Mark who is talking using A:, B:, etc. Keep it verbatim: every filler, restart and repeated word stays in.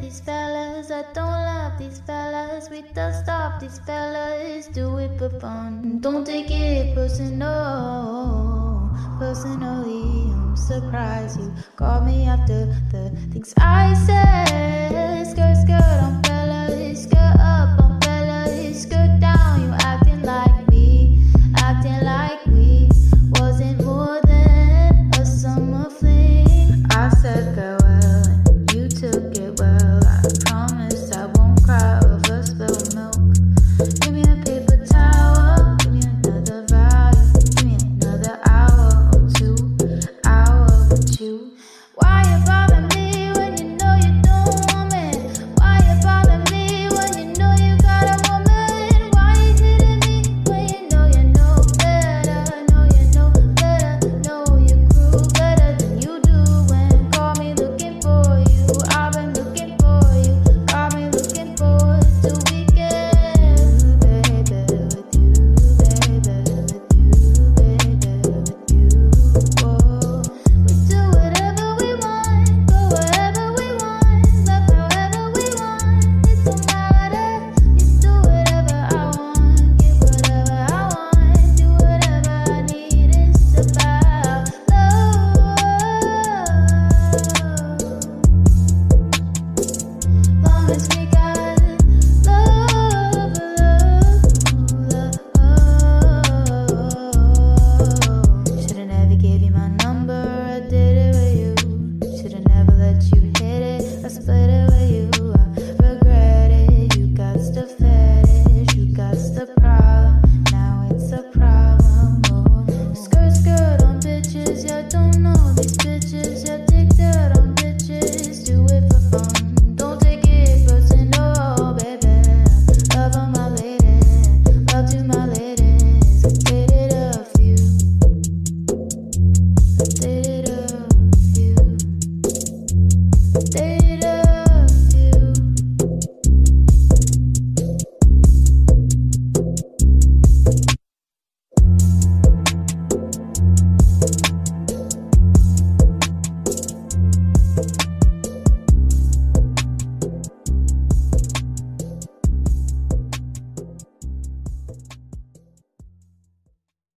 A: these fellas, I don't love these fellas. We dust off these fellas, do it for fun. Don't take it personal, personally. I'm surprised you called me after the things I said. Skirt, skirt on fellas, skirt.